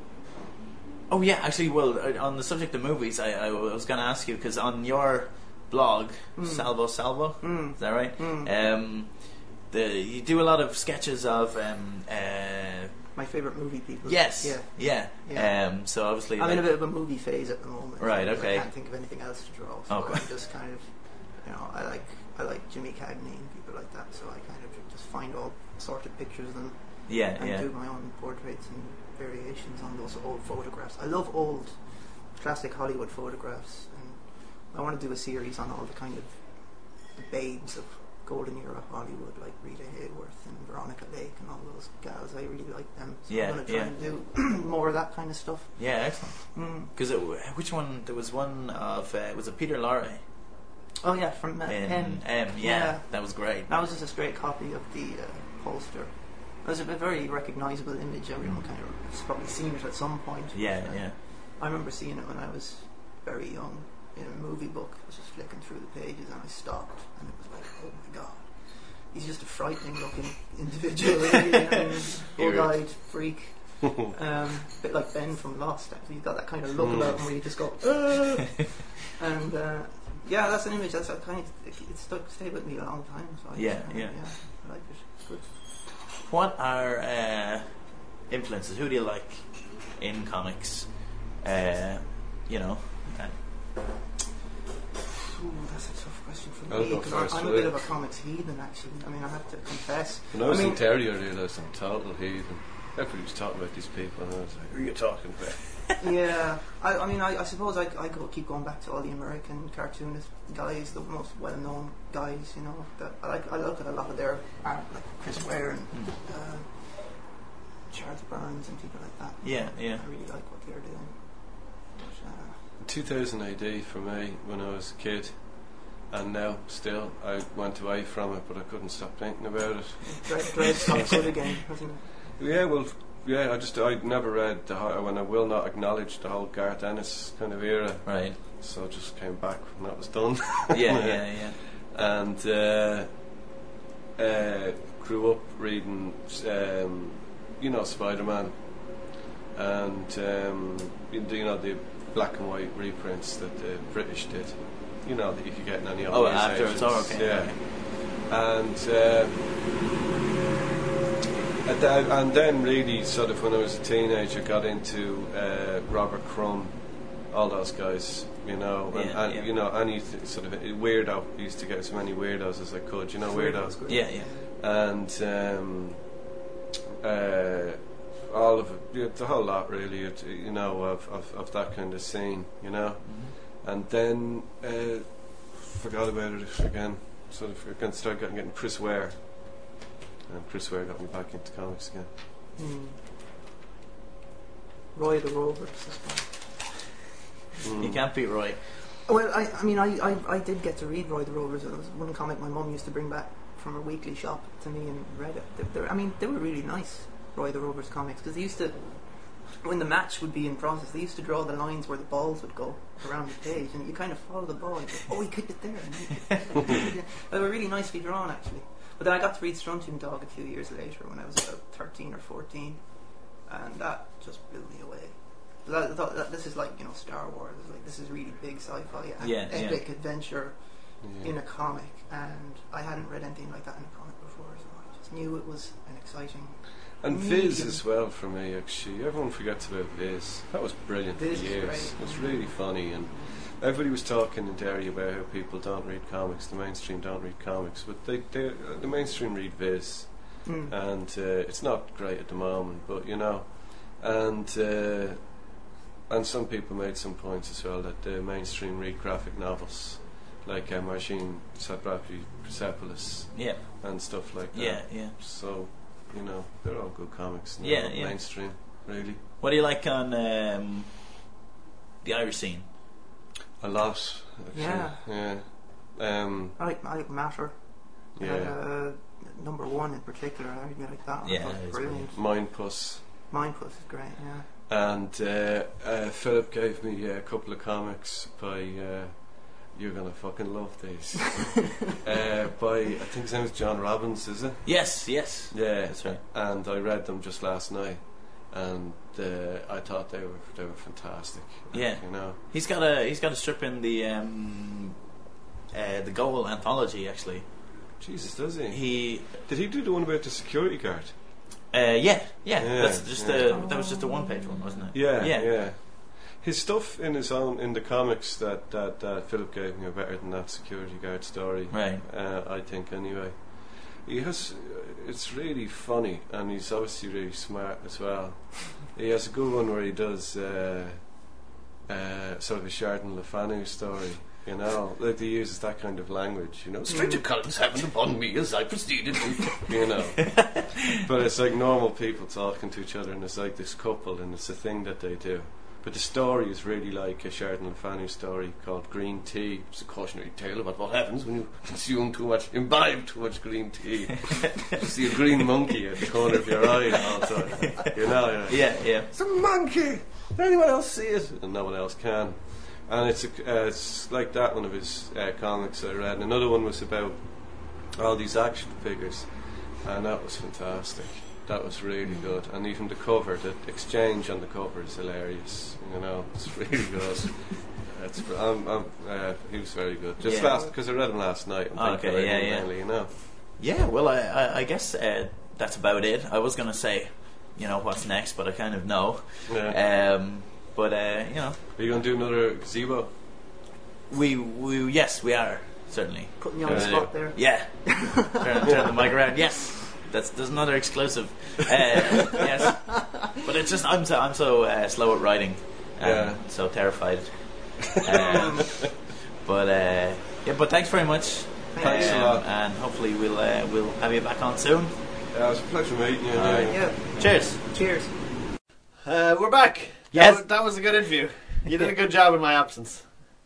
Oh yeah, actually, well, uh, on the subject of movies, I, I was going to ask you because on your blog, Mm. Salvo Salvo, Mm. is that right? Mm. Um, the you do a lot of sketches of um, uh, My favourite movie people. yes, Yeah. yeah. Yeah. Um, so obviously, I'm in a like- bit of a movie phase at the moment. Right, so okay. I can't think of anything else to draw. So Okay. I just kind of, you know, I like I like Jimmy Cagney and people like that. So I kind of just find all sorted pictures of them yeah, and yeah, do my own portraits and variations on those old photographs. I love old, classic Hollywood photographs, and I want to do a series on all the kind of the babes of golden era Hollywood, like Rita Hayworth and Veronica Lake and all those gals. I really like them. So Yeah, I'm going to try yeah. and do more of that kind of stuff. yeah, excellent. Mm. Because which one? There was one of uh, was it Peter Lorre Oh yeah, from uh, in M. M? Yeah, Yeah. that was great. That was just a straight copy of the uh, poster. It was a very recognisable image. Everyone kind of has probably seen it at some point. Yeah, Uh, yeah. I remember seeing it when I was very young in a movie book. I was just flicking through the pages and I stopped, and it was like, oh my god, he's just a frightening looking individual, really. I mean, bug-eyed freak. Um, a bit like Ben from Lost. Actually, he's got that kind of look Mm. about him where you just go, "Ah!" and uh, yeah, that's an image that's a kind of it, it stuck stayed with me a long time. So I Yeah, just, uh, yeah. yeah, I like it. It's good. What are uh, influences? Who do you like in comics? Uh, you know, uh, Ooh, that's a tough question for I'll me go because first, I'm a will bit you? of a comics heathen. Actually, I mean, I have to confess. When I was I mean, in Terry, I realised I'm total heathen. Everybody was talking about these people, and I was like, who are you talking about? yeah, I, I mean, I, I suppose I, I go, keep going back to all the American cartoonist guys, the most well-known guys. You know, that I like. I look at a lot of their art, like Chris Ware and Mm. uh, Charles Burns and people like that. Yeah, yeah. I really like what they're doing. But, uh, two thousand A D for me, when I was a kid, and now still, I went away from it, but I couldn't stop thinking about it. Dread, Dread's not good again, hasn't it? Yeah, well, yeah, I just I never read the whole, when I will not acknowledge the whole Garth Ennis kind of era, Right. so I just came back when that was done. Yeah, yeah, yeah. And uh, uh, grew up reading, um, you know, Spider-Man, and um, you know the black and white reprints that the British did. You know that you could get in any Oh, other afterwards. Oh, okay. yeah. okay. And uh, and then, and then really sort of when I was a teenager got into uh, Robert Crumb, all those guys, you know, and, Yeah, and yeah. you know, any th- sort of weirdo. I used to get as many weirdos as I could, you know, weirdos. Yeah, yeah. And um, uh, all of it, yeah, the whole lot really, it, you know, of, of, of that kind of scene, you know. Mm-hmm. And then uh, forgot about it again. Sort of again started getting, getting Chris Ware, and Chris Ware got me back into comics again. Hmm. Roy the Rovers as well. Mm. You can't beat Roy. Well, I, I mean, I, I, I did get to read Roy the Rovers. It was one comic my mum used to bring back from her weekly shop to me and read it. They, they, I mean, they were really nice, Roy the Rovers comics, because they used to, when the match would be in process, they used to draw the lines where the balls would go around the page, and you kind of follow the ball. And go, oh, he kicked it there. And he kicked it there. They were really nicely drawn, actually. But then I got to read Strontium Dog a few years later when I was about thirteen or fourteen, and that just blew me away. I thought that this is like, you know, Star Wars. Like, this is really big sci-fi, Yeah, epic yeah. adventure Yeah. in a comic, and I hadn't read anything like that in a comic before, so I just knew it was an exciting. And Viz medium. as well for me, actually. Everyone forgets about Viz. That was brilliant Viz for is years. great. It was really funny, and everybody was talking in Derry about how people don't read comics, the mainstream don't read comics, but they, they uh, the mainstream read Viz, Mm. and uh, it's not great at the moment, but you know, and uh, and some people made some points as well that the mainstream read graphic novels, like uh, Marcin Satrapi Persepolis Yeah, and stuff like that. yeah, yeah. So, you know, they're all good comics. And Yeah, they're all yeah. mainstream, really. What do you like on um, the Irish scene? A lot. Actually. Yeah. Yeah. Um, I like, I like Matter. yeah. Uh, number one in particular, I really like that one. Yeah, I thought it it was is brilliant. Mind Puss. Mindful is great, yeah. And uh, uh, Philip gave me uh, a couple of comics by. Uh, you're gonna fucking love these. uh, by I think his name is John Robbins, is it? Yes, yes. Yeah, That's right. And I read them just last night, and uh, I thought they were they were fantastic. Yeah. You know. He's got a he's got a strip in the um, uh, the Goal anthology. Actually, Jesus, does he? he Did he do the one about the security guard? uh, yeah, yeah. Yeah, That's just yeah. a that was just a one page one, wasn't it? Yeah, yeah. yeah. His stuff in his own in the comics that that, that Philip gave me are better than that security guard story. Right. Uh, I think anyway. He has. Uh, it's really funny, and he's obviously really smart as well. He has a good one where he does uh, uh, sort of a Sheridan Le Fanu story. You know, like he uses that kind of language. You know, stranger currents happened upon me as I proceeded to. You know, but it's like normal people talking to each other, and it's like this couple, and it's a thing that they do. But the story is really like a Sheridan Le Fanu story called Green Tea. It's a cautionary tale about what happens when you consume too much, imbibe too much green tea. You see a green monkey at the corner of your eye all the time. You know, yeah. Yeah, yeah. It's a monkey! Does anyone else see it? And no one else can. And it's a, uh, it's like that one of his uh, comics I read. And another one was about all these action figures, and that was fantastic. That was really good, and even the cover, the exchange on the cover is hilarious. You know, it's really good. It's, I'm, I'm, uh, he was very good. Just Yeah. last because I read him last night. I'm Okay, thinking about yeah, him yeah. mainly, you know. Yeah, well, I, I, I guess uh, that's about it. I was going to say, you know, what's next, but I kind of know. Yeah. Um, but, uh, you know, Are you going to do another gazebo? We, we, yes, we are certainly Putting you on the Uh, spot there. Yeah, turn, turn the mic around. Yes, that's there's another exclusive. Uh, yes, but it's just I'm so I'm so uh, slow at writing, and Yeah. so terrified. Um, but uh, yeah, but thanks very much. Thanks a lot. and hopefully we'll uh, we'll have you back on soon. Yeah, it was a pleasure meeting you. All right. yeah. Yeah. Cheers. Cheers. Uh, we're back. Yes. That was, that was a good interview. You did a good job in my absence.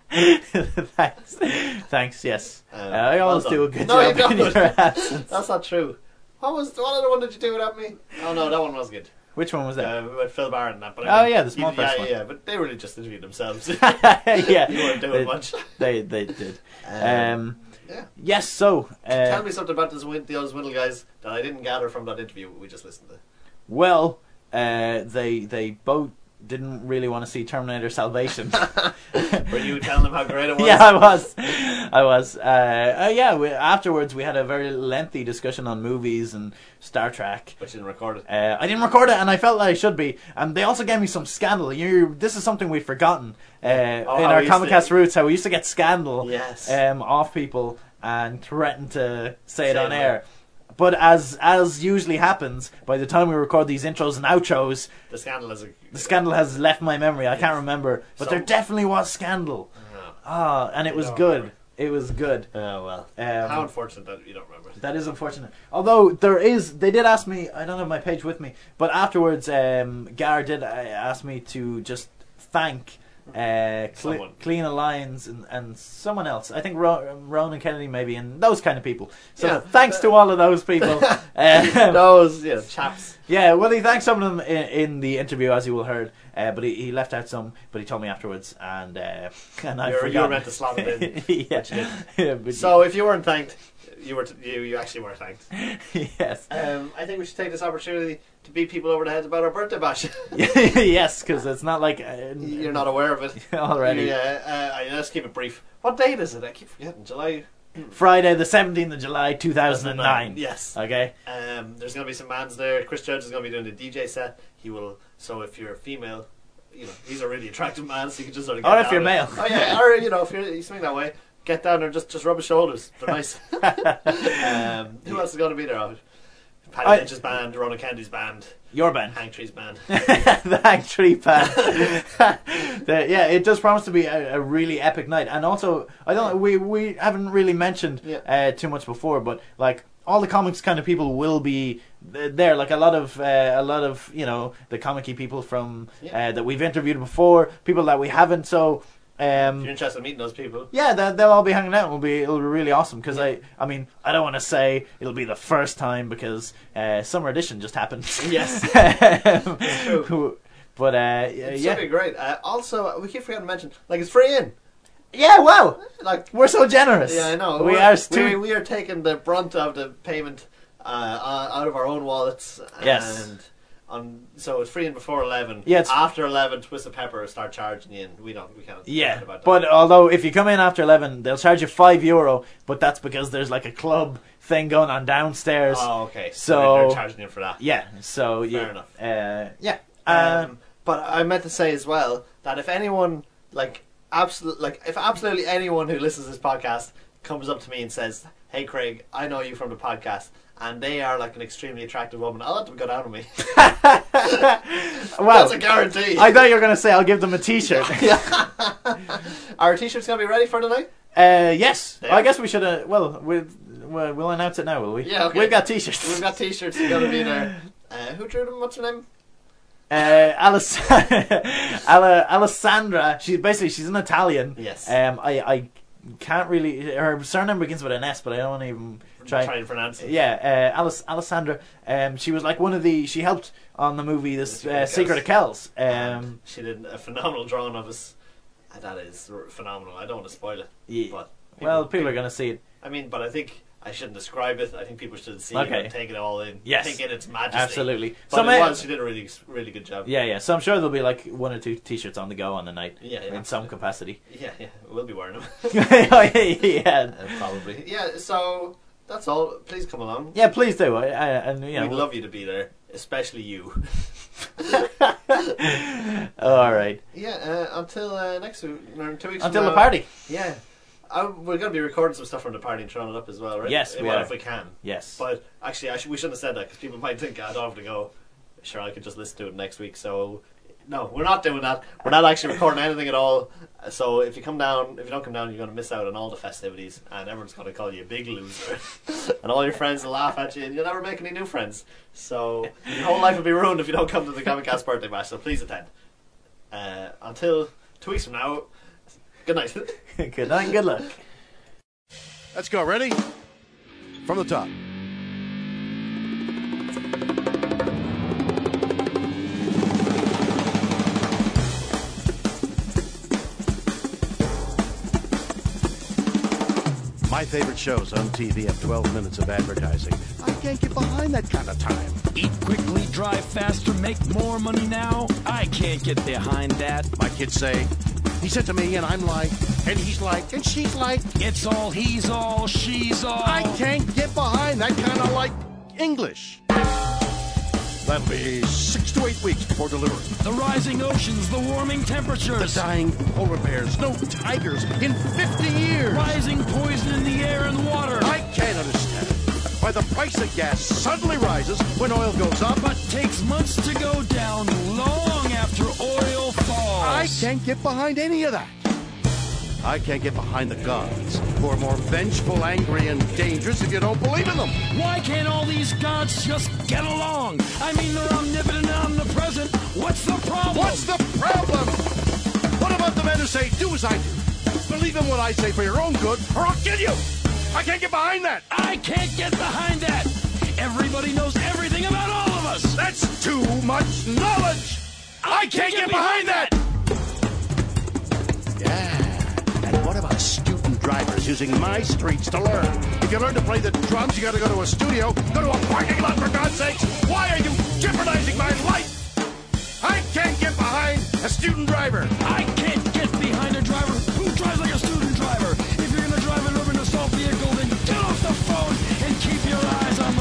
Thanks. Thanks. Yes, Uh, uh, I always well do a done. good No, you job in don't. your absence. That's not true. What was what other one did you do without me? Oh no, that one was good. Which one was that? Uh, with Phil Barr and that. But Oh, yeah, the small yeah, first yeah, one. yeah, but they really just interviewed themselves. yeah, You weren't doing they, much. They they did. Um, Um, yeah. yes. So uh, Tell me something about this win- the old Swindle guys that I didn't gather from that interview we just listened to. well, uh, they they both didn't really want to see Terminator Salvation. Were you telling them how great it was? Yeah, I was. I was. Uh, uh, yeah. We, afterwards, we had a very lengthy discussion on movies and Star Trek. But you didn't record it. Uh, I didn't record it, and I felt like I should be. And they also gave me some scandal. You, this is something we've forgotten uh, Oh, in how our we used Comic to- Cast roots. How we used to get scandal Yes. um, off people and threaten to say it Say on it. air. But as as usually happens, by the time we record these intros and outros, The scandal is a... the scandal has left my memory. I can't remember, but So- there definitely was scandal. Oh, Ah, and it You was don't good. remember. It was good. oh well. Um, How unfortunate that you don't remember. That is unfortunate. Although there is, they did ask me. I don't have my page with me, but afterwards, um, Gar did uh, ask me to just thank uh, Cle- Someone. Clean Alliance and, and someone else. I think Ro- Ronan Kennedy maybe, and those kind of people. So Yeah. thanks to all of those people. um, Those, yeah, chaps. Yeah, well, he thanked some of them in, in the interview, as you will heard, uh, but he, he left out some. But he told me afterwards, and uh, and I You were, forgot. you were meant to slot it in. yeah. but you didn't. Yeah, but So if you weren't thanked, you were t- you you actually were thanked. yes, Um, I think we should take this opportunity to beat people over the head about our birthday bash. yes, because it's not like uh, You're not aware of it already. Yeah, uh, I, let's keep it brief. What date is it? I keep forgetting. July Friday, the seventeenth of July, two thousand and nine. Yes. Okay. Um, there's going to be some bands there. Chris Judge is going to be doing the D J set. He will. So if you're a female, you know he's a really attractive man, so you can just sort of. Get Or if down you're there. male. Oh yeah. Or you know if you're you swing that way, get down there and just just rub his shoulders. They're nice. um, who else is going to be there? Oh, Paddy I- Lynch's band, Ronan Kennedy's band, Your band. Hank Tree's band. The Hang Tree Band. The- yeah, it does promise to be a, a really epic night. And also, I don't we we haven't really mentioned Yeah. uh, too much before, but like all the comics kind of people will be th- there. Like a lot of uh, a lot of you know the comic-y people from Yeah. uh, that we've interviewed before, people that we haven't. So. If Um, you're interested in meeting those people, Yeah, they'll, they'll all be hanging out. It'll be it'll be really awesome because I I mean I don't want to say it'll be the first time because uh, Summer Edition just happened. Yes. Um, true. But uh, yeah, it's yeah, gonna be great. Uh, also, we keep forgetting to mention, like it's free in. yeah. Wow, Like we're so generous. yeah, I know. We We're- are we, stu- we are taking the brunt of the payment uh, uh, out of our own wallets. Yes. And on so it's free in before eleven. Yeah, it's- After eleven, Twist of Pepper start charging you in. We don't. We can't. Yeah, forget about that. but although if you come in after eleven, they'll charge you five euro. But that's because there's like a club thing going on downstairs. oh, okay. so- they're, they're charging you for that. Yeah, so yeah, Fair enough. Uh, yeah, um, Um, but I meant to say as well that if anyone like absolute like if absolutely anyone who listens to this podcast comes up to me and says, "Hey Craig, I know you from the podcast," and they are like an extremely attractive woman, I'll let them go down on me. well, That's a guarantee. I thought you were going to say I'll give them a T-shirt. Our t-shirts gonna be ready for tonight. Uh, yes, They I are. guess we should. Uh, well, we'll we'll we'll announce it now, will we? Yeah, okay. We've got T-shirts. We've got t-shirts gonna be there. Uh, who drew them? What's her name? Uh, Alice, Ala, Alessandra. She's basically she's an Italian. Yes. Um, I I can't really. Her surname begins with an S, but I don't even try. Try and pronounce it. Yeah, uh, Alice, Alessandra. Um, she was like one of the. She helped on the movie this The uh, Secret Secret of Kells. Um, She did a phenomenal drawing of us. Uh, That is r- phenomenal. I don't want to spoil it. yeah. But Well, people are gonna see it. I mean, but I think I shouldn't describe it. I think people should see Okay. it and take it all in. Yes. Think in its majesty. Absolutely. But So it may- was. She did a really, really good job. Yeah, yeah. So I'm sure there'll be like one or two T-shirts on the go on the night Yeah, yeah. in some capacity. Yeah, yeah. We'll be wearing them. yeah. Uh, probably. Yeah. So that's all. Please come along. Yeah, please do. I, I, and you know, We'd love you to be there, especially you. All right. Yeah, uh, until uh, next week, or two weeks Until from the now, party. Yeah. I, we're going to be recording some stuff from the party and throwing it up as well, right? Yes, we well, are. if we can. Yes. But actually, I sh- we shouldn't have said that because people might think I don't have to go. Sure, I could just listen to it next week. So, no, we're not doing that. We're not actually recording anything at all. So, if you come down, if you don't come down, you're going to miss out on all the festivities, and everyone's going to call you a big loser, and all your friends will laugh at you, and you'll never make any new friends. So, your whole life will be ruined if you don't come to the Comic Cast birthday bash. So, please attend. Uh, until two weeks from now, good night. Good night and good luck. Let's go. Ready? From the top. My favorite shows on T V have twelve minutes of advertising. I can't get behind that kind of time. Eat quickly, drive faster, make more money now. I can't get behind that. My kids say, he said to me, and I'm like, and he's like, and she's like. It's all he's all, she's all. I can't get behind that kind of like English. That'll be six to eight weeks before delivery. The rising oceans, the warming The temperatures. dying polar bears, no tigers in fifty years. Rising poison in the air and water. I can't understand why the price of gas suddenly rises when oil goes up. But takes months to go down long after oil falls. I can't get behind any of that. I can't get behind the gods, who are more vengeful, angry, and dangerous if you don't believe in them. Why can't all these gods just get along? I mean, they're omnipotent and omnipresent. What's the problem? What's the problem? What about the men who say, do as I do? Believe in what I say for your own good, or I'll kill you. I can't get behind that. I can't get behind that. Everybody knows everything about all of us. That's too much knowledge. I can't get behind that. Yeah. And what about student drivers using my streets to learn? If you learn to play the drums, you got to go to a studio, go to a parking lot, for God's sakes. Why are you jeopardizing my life? I can't get behind a student driver. I can't get behind a driver who drives like a student driver. If you're going to drive an urban assault vehicle, then get off the phone and keep your eyes on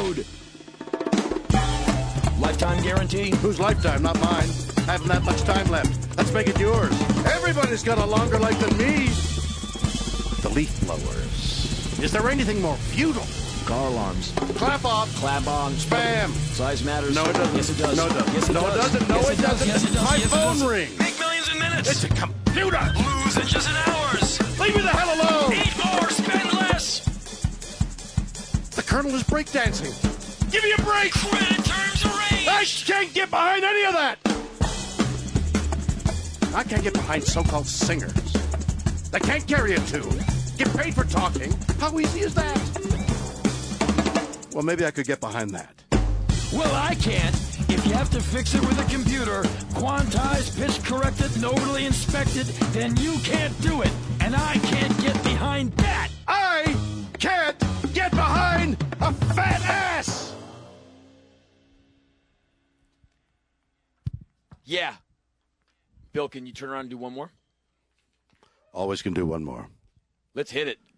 the road. Lifetime guarantee? Whose lifetime, not mine. Haven't that much time left. Let's make it yours. Everybody's got a longer life than me. The leaf blowers. Is there anything more futile? Car alarms. Clap off. Clap on. Spam. Size matters. No, it doesn't. Yes, it does. No, it doesn't. Yes, it no, does. it doesn't. No, yes, it, doesn't. Yes, it does. My yes, phone it does. rings. Make millions in minutes. It's a computer. Lose in just in hours. Leave me the hell alone. Eat more. Spend less. The Colonel is breakdancing. Give me a break. Credit terms arranged. I can't get behind any of that. I can't get behind so-called singers. They can't carry a tune. Get paid for talking. How easy is that? Well, maybe I could get behind that. Well, I can't. If you have to fix it with a computer, quantized, pitch corrected, and overly inspected, then you can't do it. And I can't get behind that. I can't get behind a fat ass! Yeah. Bill, can you turn around and do one more? Always can do one more. Let's hit it.